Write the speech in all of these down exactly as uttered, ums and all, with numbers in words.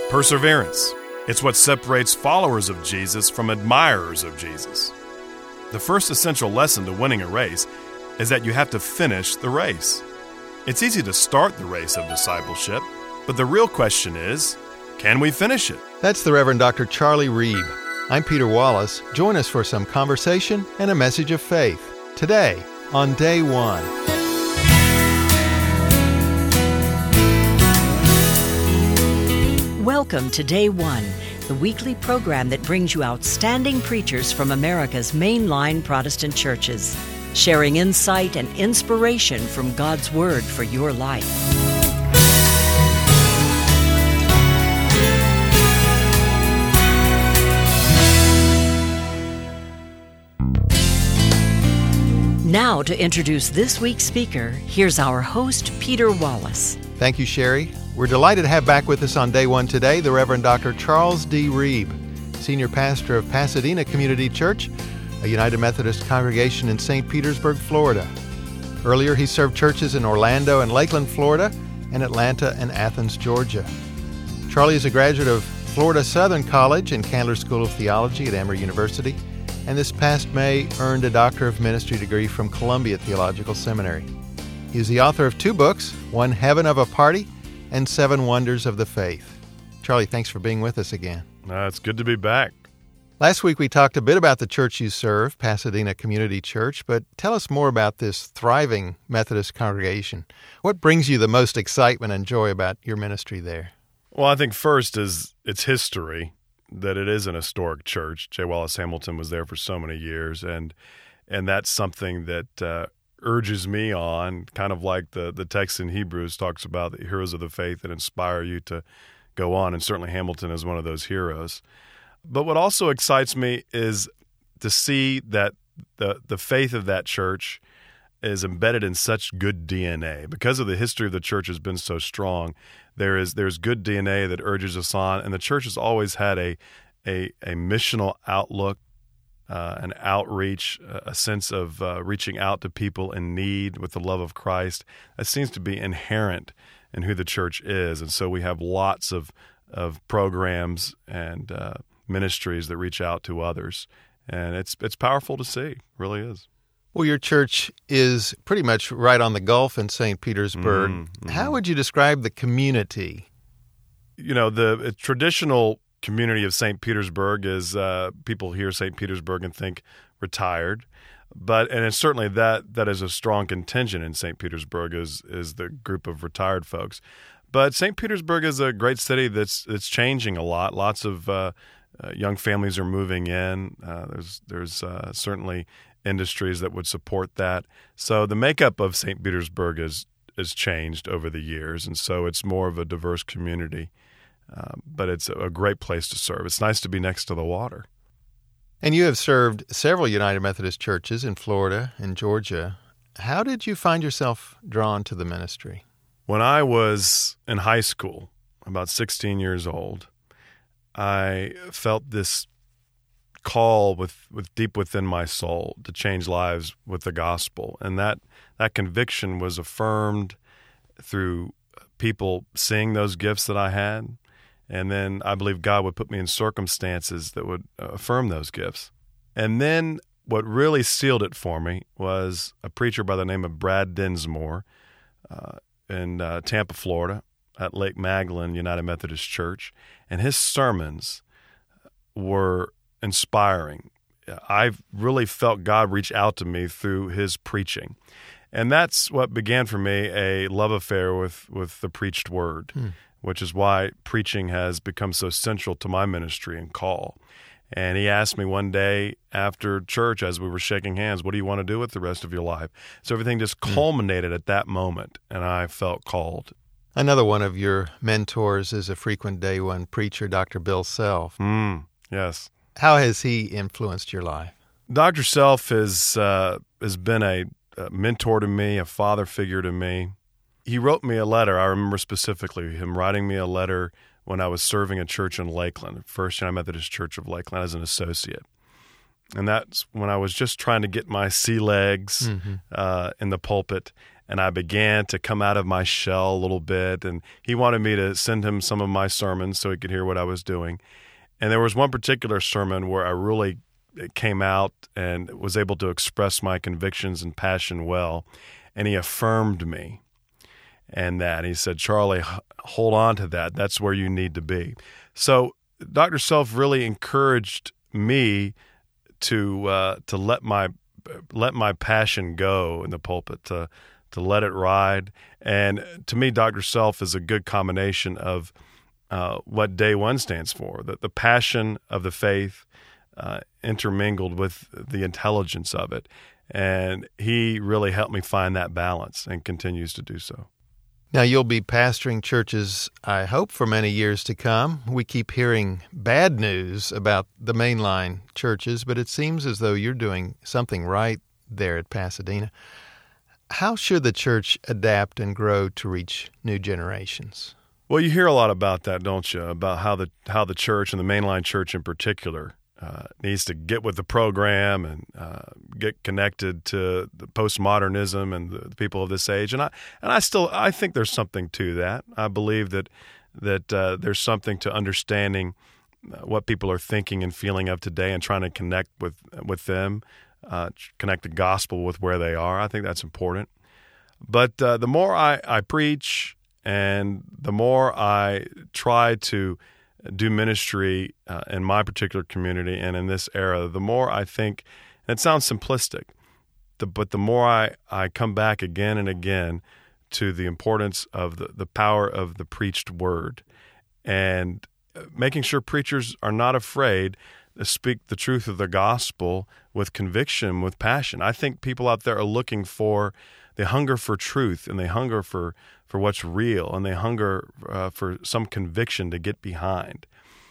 Perseverance. It's what separates followers of Jesus from admirers of Jesus. The first essential lesson to winning a race is that you have to finish the race. It's easy to start the race of discipleship, but the real question is, can we finish it? That's the Reverend Doctor Charlie Reeb. I'm Peter Wallace. Join us for some conversation and a message of faith. Today, on Day One. Welcome to Day One, the weekly program that brings you outstanding preachers from America's mainline Protestant churches, sharing insight and inspiration from God's Word for your life. Now, to introduce this week's speaker, here's our host, Peter Wallace. Thank you, Sherry. We're delighted to have back with us on Day One today the Reverend Doctor Charles D. Reeb, Senior Pastor of Pasadena Community Church, a United Methodist congregation in Saint Petersburg, Florida. Earlier, he served churches in Orlando and Lakeland, Florida, and Atlanta and Athens, Georgia. Charlie is a graduate of Florida Southern College and Candler School of Theology at Emory University, and this past May earned a Doctor of Ministry degree from Columbia Theological Seminary. He is the author of two books, One Heaven of a Party and Seven Wonders of the Faith. Charlie, thanks for being with us again. Uh, it's good to be back. Last week we talked a bit about the church you serve, Pasadena Community Church, but tell us more about this thriving Methodist congregation. What brings you the most excitement and joy about your ministry there? Well, I think first is its history, that it is an historic church. J. Wallace Hamilton was there for so many years, and and that's something that uh, urges me on, kind of like the, the text in Hebrews talks about the heroes of the faith that inspire you to go on, and certainly Hamilton is one of those heroes. But what also excites me is to see that the the faith of that church is embedded in such good D N A. Because of the history of the church has been so strong, there is there's good D N A that urges us on, and the church has always had a a, a missional outlook, uh, an outreach, a sense of uh, reaching out to people in need with the love of Christ. That seems to be inherent in who the church is, and so we have lots of of programs and uh, ministries that reach out to others, and it's it's powerful to see, it really is. Well, your church is pretty much right on the Gulf in Saint Petersburg. Mm-hmm. How would you describe the community? You know, the traditional community of Saint Petersburg is uh, people hear Saint Petersburg and think retired, but and it's certainly that that is a strong contingent in Saint Petersburg is is the group of retired folks. But Saint Petersburg is a great city that's that's changing a lot. Lots of uh, uh, young families are moving in. Uh, there's there's uh, certainly industries that would support that. So the makeup of Saint Petersburg is has changed over the years, and so it's more of a diverse community. Um, but it's a great place to serve. It's nice to be next to the water. And you have served several United Methodist churches in Florida and Georgia. How did you find yourself drawn to the ministry? When I was in high school, about sixteen years old, I felt this call with, with deep within my soul to change lives with the gospel. And that, that conviction was affirmed through people seeing those gifts that I had. And then I believe God would put me in circumstances that would affirm those gifts. And then what really sealed it for me was a preacher by the name of Brad Dinsmore uh, in uh, Tampa, Florida, at Lake Magdalene United Methodist Church. And his sermons were inspiring. I really felt God reach out to me through his preaching. And that's what began for me a love affair with, with the preached word, hmm. which is why preaching has become so central to my ministry and call. And he asked me one day after church as we were shaking hands, what do you want to do with the rest of your life? So everything just hmm. culminated at that moment, and I felt called. Another one of your mentors is a frequent Day One preacher, Doctor Bill Self. Mm, yes. How has he influenced your life? Doctor Self has uh, has been a, a mentor to me, a father figure to me. He wrote me a letter. I remember specifically him writing me a letter when I was serving a church in Lakeland, First United Methodist Church of Lakeland, as an associate. And that's when I was just trying to get my sea legs mm-hmm. uh, in the pulpit. and I began to come out of my shell a little bit. And he wanted me to send him some of my sermons so he could hear what I was doing. And there was one particular sermon where I really came out and was able to express my convictions and passion well. And he affirmed me and that. He said, Charlie, hold on to that. That's where you need to be. So Doctor Self really encouraged me to uh, to let my let my passion go in the pulpit, to to let it ride. And to me, Doctor Self is a good combination of uh, what Day One stands for: the the passion of the faith uh, intermingled with the intelligence of it. And he really helped me find that balance, and continues to do so. Now, you'll be pastoring churches, I hope, for many years to come. We keep hearing bad news about the mainline churches, but it seems as though you're doing something right there at Pasadena. How should the church adapt and grow to reach new generations? Well, you hear a lot about that, don't you? About how the how the church, and the mainline church in particular, uh, needs to get with the program and uh, get connected to the postmodernism and the, the people of this age. And I and I still I think there's something to that. I believe that that uh, there's something to understanding what people are thinking and feeling of today, and trying to connect with with them, uh, connect the gospel with where they are. I think that's important. But uh, the more I, I preach, and the more I try to do ministry uh, in my particular community and in this era, the more I think, and it sounds simplistic, the, but the more I, I come back again and again to the importance of the, the power of the preached word, and making sure preachers are not afraid to speak the truth of the gospel with conviction, with passion. I think people out there are looking for, they hunger for truth, and they hunger for for what's real, and they hunger uh, for some conviction to get behind.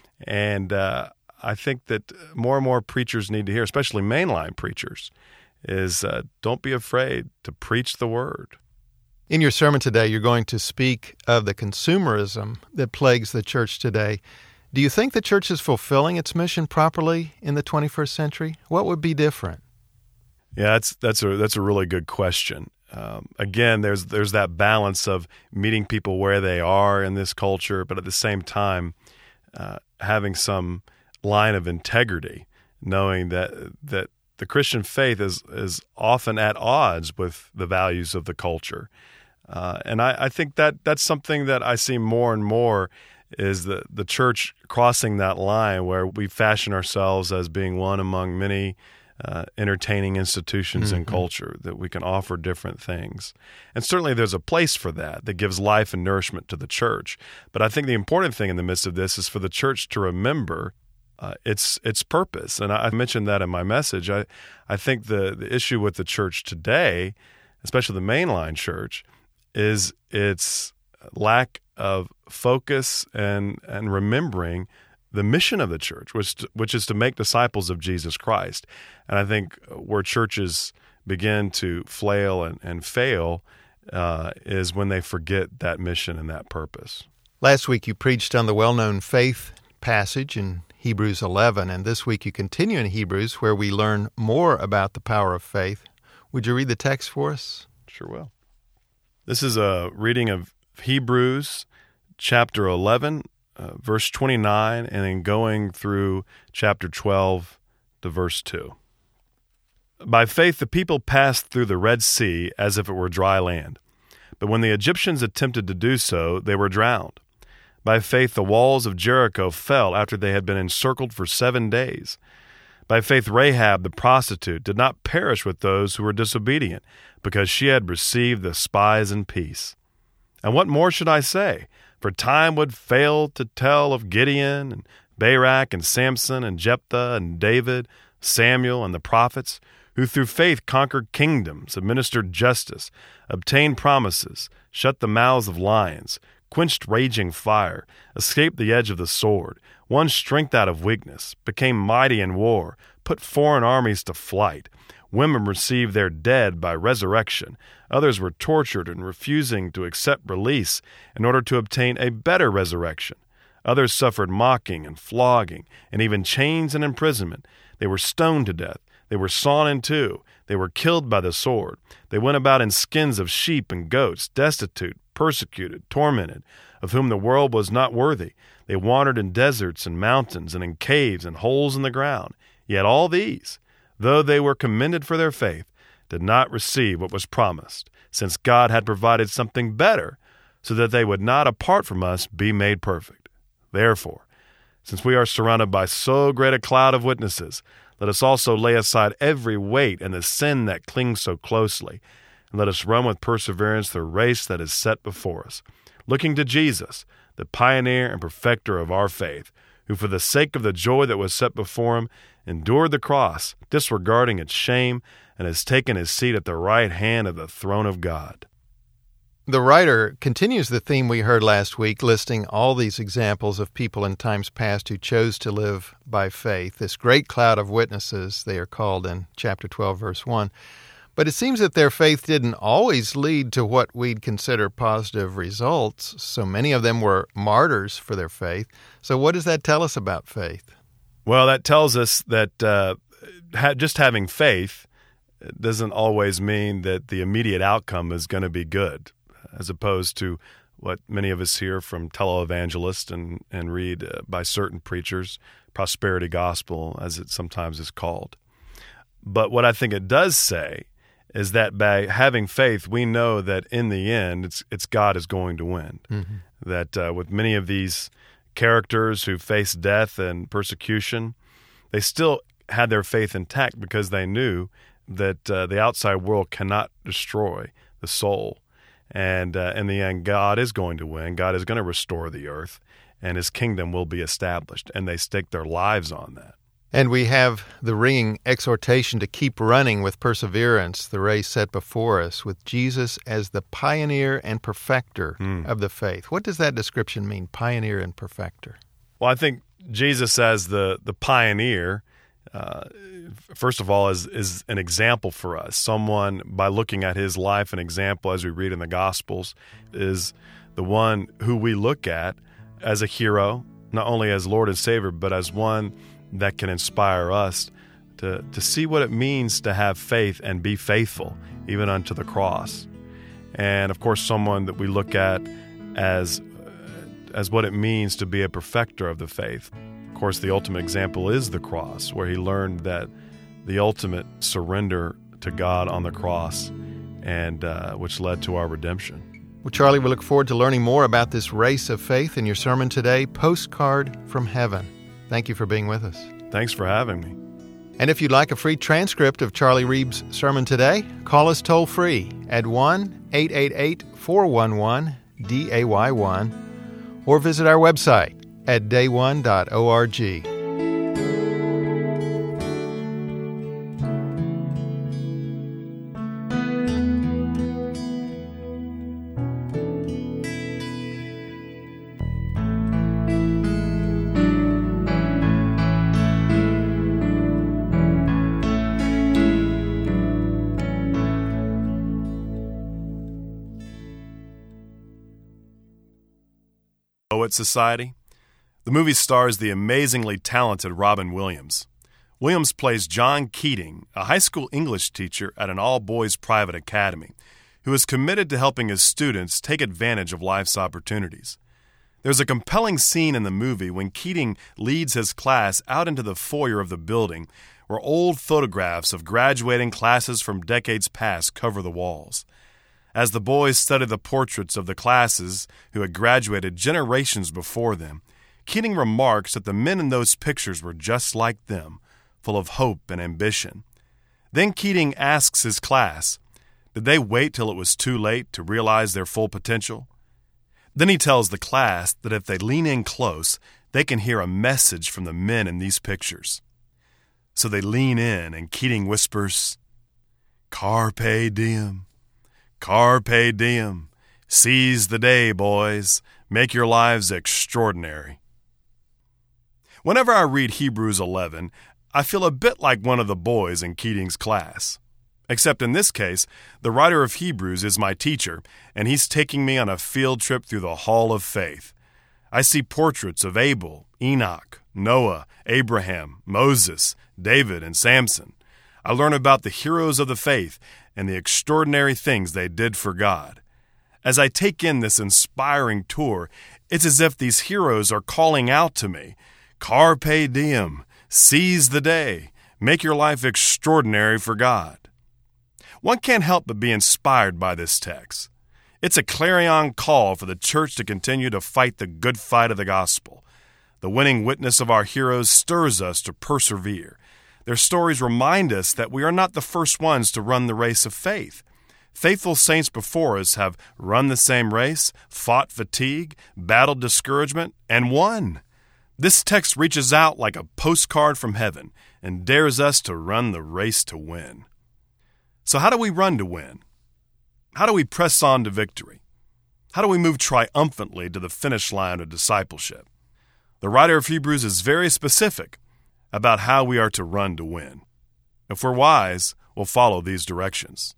And uh, I think that more and more preachers need to hear, especially mainline preachers, is uh, don't be afraid to preach the word. In your sermon today, you're going to speak of the consumerism that plagues the church today. Do you think the church is fulfilling its mission properly in the twenty-first century? What would be different? Yeah, that's that's a that's a really good question. Um, again, there's there's that balance of meeting people where they are in this culture, but at the same time, uh, having some line of integrity, knowing that that the Christian faith is is often at odds with the values of the culture, uh, and I, I think that that's something that I see more and more, is the the church crossing that line where we fashion ourselves as being one among many Uh, entertaining institutions and mm-hmm. culture, that we can offer different things. And certainly there's a place for that, that gives life and nourishment to the church. But I think the important thing in the midst of this is for the church to remember uh, its its purpose. And I mentioned that in my message. I, I think the, the issue with the church today, especially the mainline church, is its lack of focus and, and remembering the mission of the church, which which is to make disciples of Jesus Christ. And I think where churches begin to flail and, and fail uh, is when they forget that mission and that purpose. Last week you preached on the well-known faith passage in Hebrews eleven, and this week you continue in Hebrews, where we learn more about the power of faith. Would you read the text for us? Sure will. This is a reading of Hebrews chapter eleven, Uh, verse twenty-nine, and then going through chapter twelve to verse two. By faith, the people passed through the Red Sea as if it were dry land. But when the Egyptians attempted to do so, they were drowned. By faith, the walls of Jericho fell after they had been encircled for seven days. By faith, Rahab the prostitute did not perish with those who were disobedient, because she had received the spies in peace. And what more should I say? For time would fail to tell of Gideon and Barak and Samson and Jephthah and David, Samuel and the prophets, who through faith conquered kingdoms, administered justice, obtained promises, shut the mouths of lions, quenched raging fire, escaped the edge of the sword, won strength out of weakness, became mighty in war, put foreign armies to flight. Women received their dead by resurrection. Others were tortured and refusing to accept release in order to obtain a better resurrection. Others suffered mocking and flogging and even chains and imprisonment. They were stoned to death. They were sawn in two. They were killed by the sword. They went about in skins of sheep and goats, destitute, persecuted, tormented, of whom the world was not worthy. They wandered in deserts and mountains and in caves and holes in the ground. Yet all these, though they were commended for their faith, did not receive what was promised, since God had provided something better, so that they would not, apart from us, be made perfect. Therefore, since we are surrounded by so great a cloud of witnesses, let us also lay aside every weight and the sin that clings so closely, and let us run with perseverance the race that is set before us, looking to Jesus, the pioneer and perfecter of our faith, who for the sake of the joy that was set before him endured the cross, disregarding its shame, and has taken his seat at the right hand of the throne of God. The writer continues the theme we heard last week, listing all these examples of people in times past who chose to live by faith. This great cloud of witnesses, they are called in chapter twelve, verse one. But it seems that their faith didn't always lead to what we'd consider positive results. So many of them were martyrs for their faith. So what does that tell us about faith? Well, that tells us that uh, ha- just having faith doesn't always mean that the immediate outcome is going to be good, as opposed to what many of us hear from televangelists and, and read uh, by certain preachers, prosperity gospel, as it sometimes is called. But what I think it does say is that by having faith, we know that in the end, it's it's God is going to win. Mm-hmm. That uh, with many of these characters who faced death and persecution, they still had their faith intact because they knew that uh, the outside world cannot destroy the soul. And uh, in the end, God is going to win. God is going to restore the earth, and his kingdom will be established. And they stake their lives on that. And we have the ringing exhortation to keep running with perseverance the race set before us, with Jesus as the pioneer and perfecter mm. of the faith. What does that description mean, pioneer and perfecter? Well, I think Jesus as the, the pioneer, uh, first of all, is, is an example for us. Someone, by looking at his life, an example as we read in the Gospels, is the one who we look at as a hero, not only as Lord and Savior, but as one that can inspire us to, to see what it means to have faith and be faithful, even unto the cross. And, of course, someone that we look at as, as what it means to be a perfecter of the faith. Of course, the ultimate example is the cross, where he learned that the ultimate surrender to God on the cross, and uh, which led to our redemption. Well, Charlie, we look forward to learning more about this race of faith in your sermon today, Postcard from Heaven. Thank you for being with us. Thanks for having me. And if you'd like a free transcript of Charlie Reeb's sermon today, call us toll-free at one eight eight eight, four one one, D A Y one or visit our website at day one dot org. Poet Society. The movie stars the amazingly talented Robin Williams. Williams plays John Keating, a high school English teacher at an all-boys private academy, who is committed to helping his students take advantage of life's opportunities. There's a compelling scene in the movie when Keating leads his class out into the foyer of the building, where old photographs of graduating classes from decades past cover the walls. As the boys study the portraits of the classes who had graduated generations before them, Keating remarks that the men in those pictures were just like them, full of hope and ambition. Then Keating asks his class, did they wait till it was too late to realize their full potential? Then he tells the class that if they lean in close, they can hear a message from the men in these pictures. So they lean in, and Keating whispers, Carpe diem. Carpe diem. Seize the day, boys. Make your lives extraordinary. Whenever I read Hebrews eleven, I feel a bit like one of the boys in Keating's class. Except in this case, the writer of Hebrews is my teacher, and he's taking me on a field trip through the Hall of Faith. I see portraits of Abel, Enoch, Noah, Abraham, Moses, David, and Samson. I learn about the heroes of the faith and the extraordinary things they did for God. As I take in this inspiring tour, it's as if these heroes are calling out to me, "Carpe diem, seize the day, make your life extraordinary for God." One can't help but be inspired by this text. It's a clarion call for the church to continue to fight the good fight of the gospel. The winning witness of our heroes stirs us to persevere. Their stories remind us that we are not the first ones to run the race of faith. Faithful saints before us have run the same race, fought fatigue, battled discouragement, and won. This text reaches out like a postcard from heaven and dares us to run the race to win. So how do we run to win? How do we press on to victory? How do we move triumphantly to the finish line of discipleship? The writer of Hebrews is very specific about how we are to run to win. If we're wise, we'll follow these directions.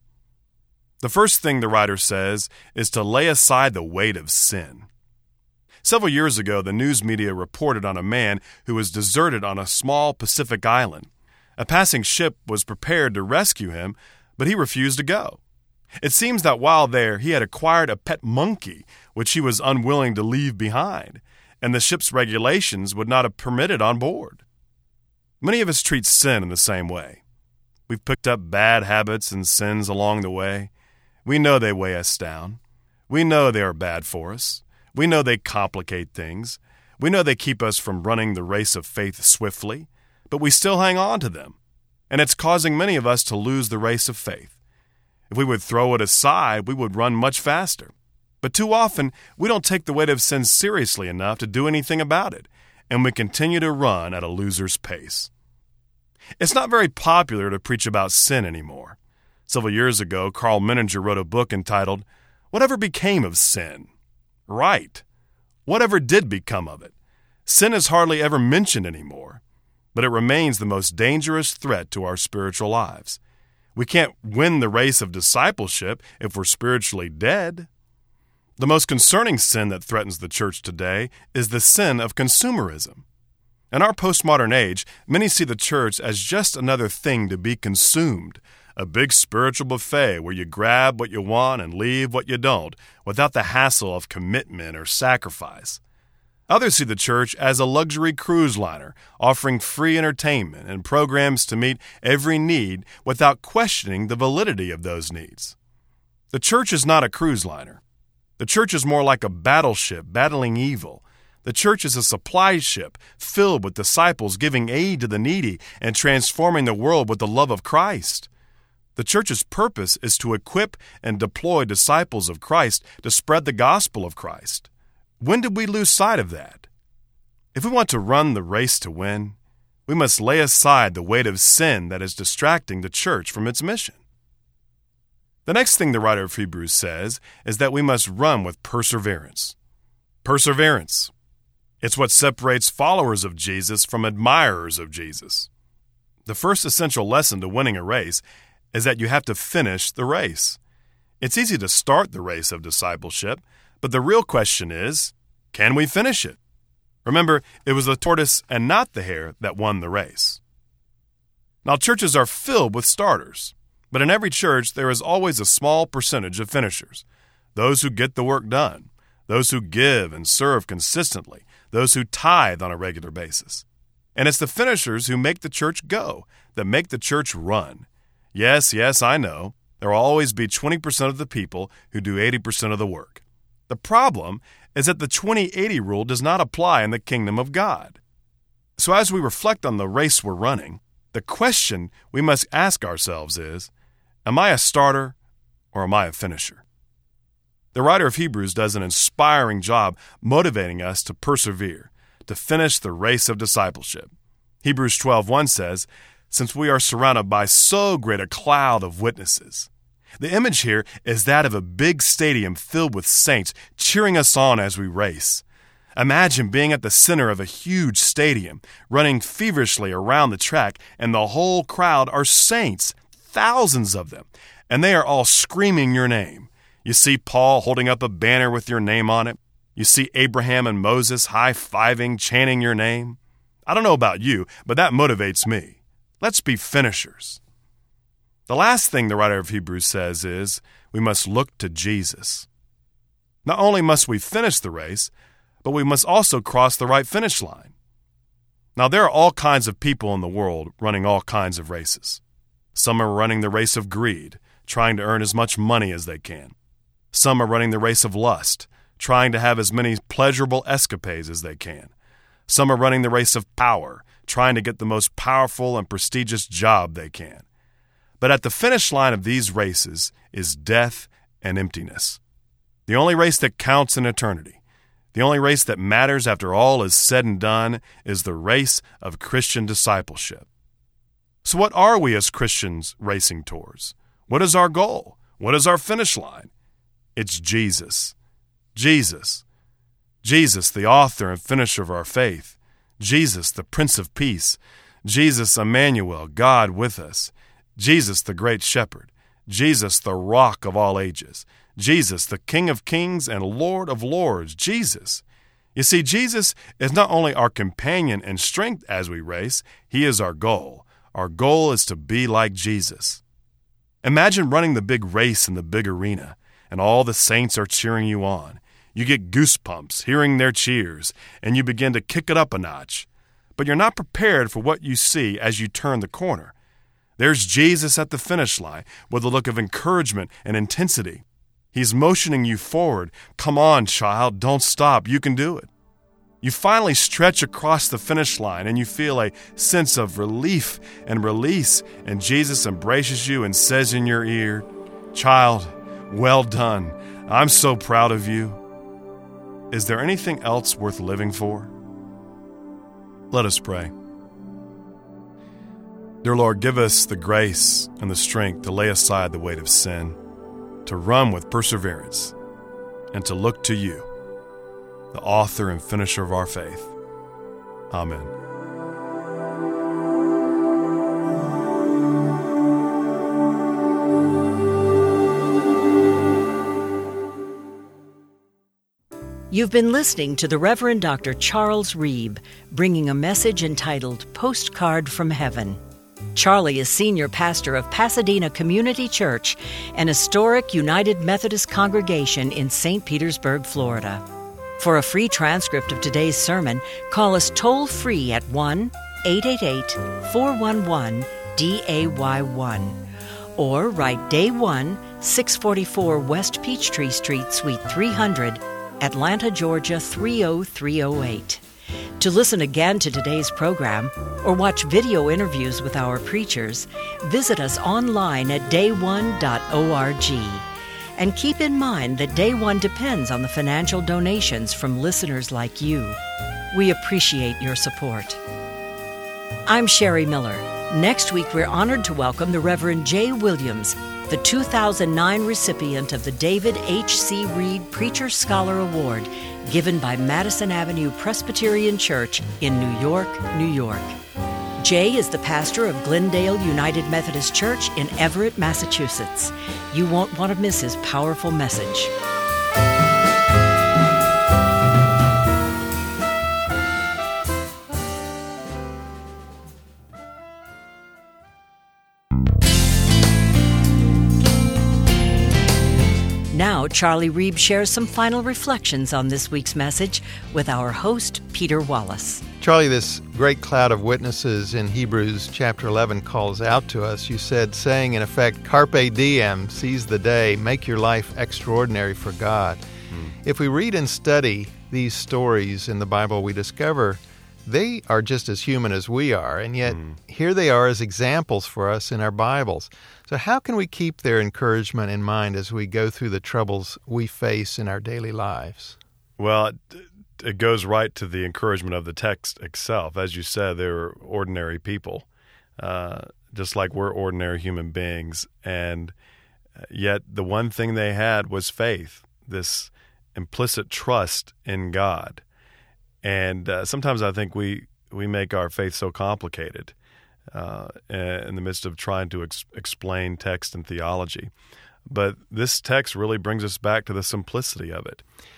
The first thing the writer says is to lay aside the weight of sin. Several years ago, the news media reported on a man who was deserted on a small Pacific island. A passing ship was prepared to rescue him, but he refused to go. It seems that while there, he had acquired a pet monkey, which he was unwilling to leave behind, and the ship's regulations would not have permitted on board. Many of us treat sin in the same way. We've picked up bad habits and sins along the way. We know they weigh us down. We know they are bad for us. We know they complicate things. We know they keep us from running the race of faith swiftly, but we still hang on to them. And it's causing many of us to lose the race of faith. If we would throw it aside, we would run much faster. But too often, we don't take the weight of sin seriously enough to do anything about it, and we continue to run at a loser's pace. It's not very popular to preach about sin anymore. Several years ago, Carl Menninger wrote a book entitled, "Whatever Became of Sin?" Right. Whatever did become of it? Sin is hardly ever mentioned anymore, but it remains the most dangerous threat to our spiritual lives. We can't win the race of discipleship if we're spiritually dead. The most concerning sin that threatens the church today is the sin of consumerism. In our postmodern age, many see the church as just another thing to be consumed, a big spiritual buffet where you grab what you want and leave what you don't, without the hassle of commitment or sacrifice. Others see the church as a luxury cruise liner, offering free entertainment and programs to meet every need without questioning the validity of those needs. The church is not a cruise liner. The church is more like a battleship battling evil. The church is a supply ship filled with disciples giving aid to the needy and transforming the world with the love of Christ. The church's purpose is to equip and deploy disciples of Christ to spread the gospel of Christ. When did we lose sight of that? If we want to run the race to win, we must lay aside the weight of sin that is distracting the church from its mission. The next thing the writer of Hebrews says is that we must run with perseverance. Perseverance. It's what separates followers of Jesus from admirers of Jesus. The first essential lesson to winning a race is that you have to finish the race. It's easy to start the race of discipleship, but the real question is, can we finish it? Remember, it was the tortoise and not the hare that won the race. Now, churches are filled with starters, but in every church there is always a small percentage of finishers, those who get the work done, those who give and serve consistently, those who tithe on a regular basis. And it's the finishers who make the church go, that make the church run. Yes, yes, I know. There will always be twenty percent of the people who do eighty percent of the work. The problem is that the twenty eighty rule does not apply in the kingdom of God. So as we reflect on the race we're running, the question we must ask ourselves is, am I a starter or am I a finisher? The writer of Hebrews does an inspiring job motivating us to persevere, to finish the race of discipleship. Hebrews twelve one says, "Since we are surrounded by so great a cloud of witnesses." The image here is that of a big stadium filled with saints cheering us on as we race. Imagine being at the center of a huge stadium, running feverishly around the track, and the whole crowd are saints, thousands of them, and they are all screaming your name. You see Paul holding up a banner with your name on it. You see Abraham and Moses high-fiving, chanting your name. I don't know about you, but that motivates me. Let's be finishers. The last thing the writer of Hebrews says is we must look to Jesus. Not only must we finish the race, but we must also cross the right finish line. Now, there are all kinds of people in the world running all kinds of races. Some are running the race of greed, trying to earn as much money as they can. Some are running the race of lust, trying to have as many pleasurable escapades as they can. Some are running the race of power, trying to get the most powerful and prestigious job they can. But at the finish line of these races is death and emptiness. The only race that counts in eternity, the only race that matters after all is said and done, is the race of Christian discipleship. So what are we as Christians racing towards? What is our goal? What is our finish line? It's Jesus. Jesus. Jesus, the author and finisher of our faith. Jesus, the Prince of Peace. Jesus, Emmanuel, God with us. Jesus, the Great Shepherd. Jesus, the Rock of all ages. Jesus, the King of kings and Lord of lords. Jesus. You see, Jesus is not only our companion and strength as we race, he is our goal. Our goal is to be like Jesus. Imagine running the big race in the big arena, and all the saints are cheering you on. You get goosebumps hearing their cheers, and you begin to kick it up a notch. But you're not prepared for what you see as you turn the corner. There's Jesus at the finish line with a look of encouragement and intensity. He's motioning you forward. Come on, child, don't stop. You can do it. You finally stretch across the finish line and you feel a sense of relief and release, and Jesus embraces you and says in your ear, "Child, well done. I'm so proud of you." Is there anything else worth living for? Let us pray. Dear Lord, give us the grace and the strength to lay aside the weight of sin, to run with perseverance, and to look to you, the author and finisher of our faith. Amen. You've been listening to the Reverend Doctor Charles Reeb, bringing a message entitled Postcard from Heaven. Charlie is senior pastor of Pasadena Community Church, an historic United Methodist congregation in Saint Petersburg, Florida. For a free transcript of today's sermon, call us toll-free at one eight eight eight, four one one, D A Y one or write Day one, six forty-four West Peachtree Street, Suite three hundred, Atlanta, Georgia three oh three oh eight. To listen again to today's program or watch video interviews with our preachers, visit us online at day one dot org. And keep in mind that Day One depends on the financial donations from listeners like you. We appreciate your support. I'm Sherry Miller. Next week, we're honored to welcome the Reverend Jay Williams, the two thousand nine recipient of the David H C. Reed Preacher Scholar Award, given by Madison Avenue Presbyterian Church in New York, New York. Jay is the pastor of Glendale United Methodist Church in Everett, Massachusetts. You won't want to miss his powerful message. Now, Charlie Reeb shares some final reflections on this week's message with our host, Peter Wallace. Charlie, this great cloud of witnesses in Hebrews chapter eleven calls out to us. You said, saying in effect, Carpe diem, seize the day, make your life extraordinary for God. Mm. If we read and study these stories in the Bible, we discover they are just as human as we are, and yet mm. here they are as examples for us in our Bibles. So how can we keep their encouragement in mind as we go through the troubles we face in our daily lives? Well, it, it goes right to the encouragement of the text itself. As you said, they were ordinary people, uh, just like we're ordinary human beings. And yet the one thing they had was faith, this implicit trust in God. And uh, sometimes I think we, we make our faith so complicated uh, in the midst of trying to ex- explain text and theology. But this text really brings us back to the simplicity of it.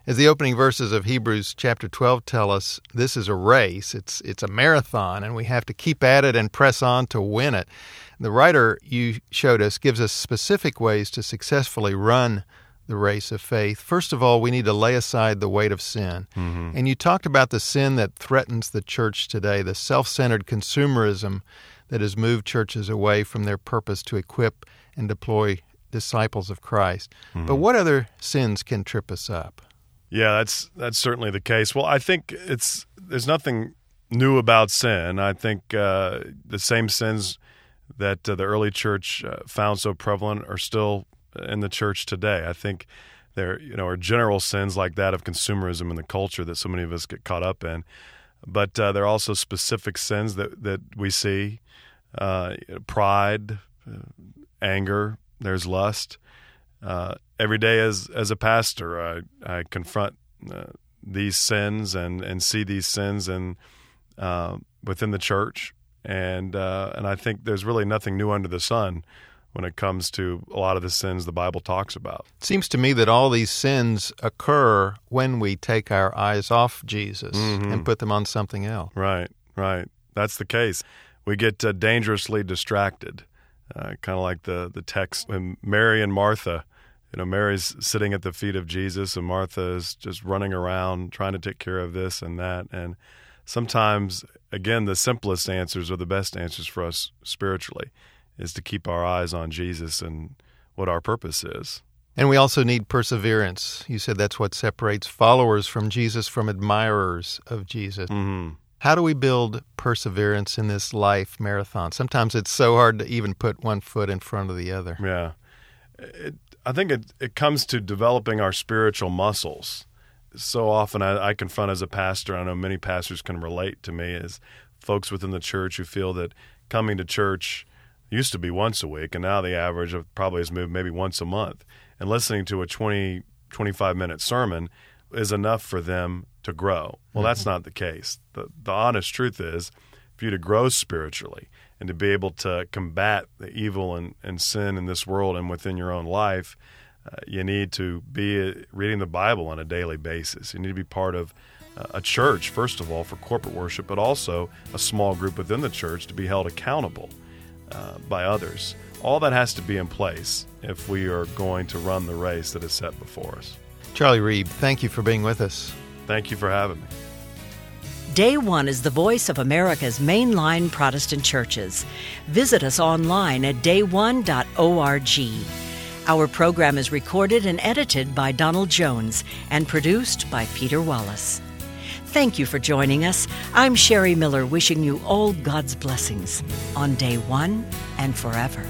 As the opening verses of Hebrews chapter twelve tell us, this is a race. It's it's a marathon, and we have to keep at it and press on to win it. The writer you showed us gives us specific ways to successfully run the race of faith. First of all, we need to lay aside the weight of sin. Mm-hmm. And you talked about the sin that threatens the church today, the self-centered consumerism that has moved churches away from their purpose to equip and deploy disciples of Christ. Mm-hmm. But what other sins can trip us up? Yeah, that's that's certainly the case. Well, I think it's there's nothing new about sin. I think uh, the same sins that uh, the early church uh, found so prevalent are still in the church today. I think there, you know, are general sins like that of consumerism in the culture that so many of us get caught up in. But uh, there are also specific sins that, that we see: uh, pride, uh, anger. There's lust. Uh, every day, as as a pastor, I I confront uh, these sins and, and see these sins and uh, within the church, and uh, and I think there's really nothing new under the sun when it comes to a lot of the sins the Bible talks about. It seems to me that all these sins occur when we take our eyes off Jesus mm-hmm. and put them on something else. Right, right. That's the case. We get uh, dangerously distracted, uh, kind of like the, the text when Mary and Martha, you know, Mary's sitting at the feet of Jesus and Martha is just running around trying to take care of this and that. And sometimes, again, the simplest answers are the best answers for us spiritually, is to keep our eyes on Jesus and what our purpose is. And we also need perseverance. You said that's what separates followers from Jesus from admirers of Jesus. Mm-hmm. How do we build perseverance in this life marathon? Sometimes it's so hard to even put one foot in front of the other. Yeah. It, I think it, it comes to developing our spiritual muscles. So often I, I confront as a pastor, I know many pastors can relate to me, as folks within the church who feel that coming to church used to be once a week, and now the average of probably has moved maybe once a month. And listening to a twenty, twenty-five minute sermon is enough for them to grow. Well, mm-hmm. that's not the case. The, the honest truth is, for you to grow spiritually and to be able to combat the evil and, and sin in this world and within your own life, uh, you need to be reading the Bible on a daily basis. You need to be part of a church, first of all, for corporate worship, but also a small group within the church to be held accountable Uh, by others. All that has to be in place if we are going to run the race that is set before us. Charlie Reeb, thank you for being with us. Thank you for having me. Day One is the voice of America's mainline Protestant churches. Visit us online at day one dot org. Our program is recorded and edited by Donald Jones and produced by Peter Wallace. Thank you for joining us. I'm Sherry Miller, wishing you all God's blessings on Day One and forever.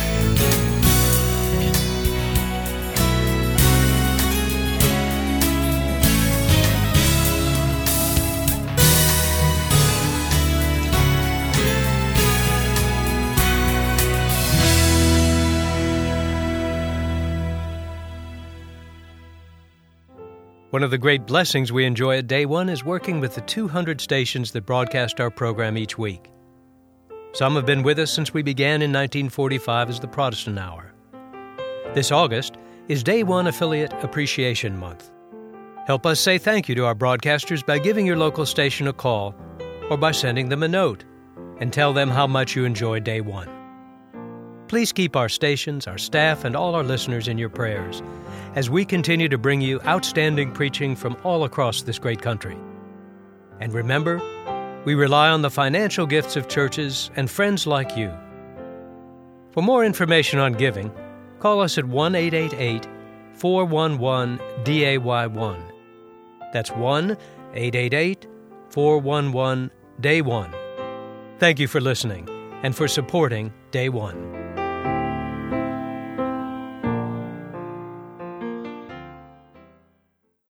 One of the great blessings we enjoy at Day One is working with the two hundred stations that broadcast our program each week. Some have been with us since we began in nineteen forty-five as the Protestant Hour. This August is Day One Affiliate Appreciation Month. Help us say thank you to our broadcasters by giving your local station a call or by sending them a note and tell them how much you enjoy Day One. Please keep our stations, our staff, and all our listeners in your prayers as we continue to bring you outstanding preaching from all across this great country. And remember, we rely on the financial gifts of churches and friends like you. For more information on giving, call us at one eight eight eight, four one one, D A Y one. That's one eight eight eight, four one one, D A Y one. Thank you for listening and for supporting Day One.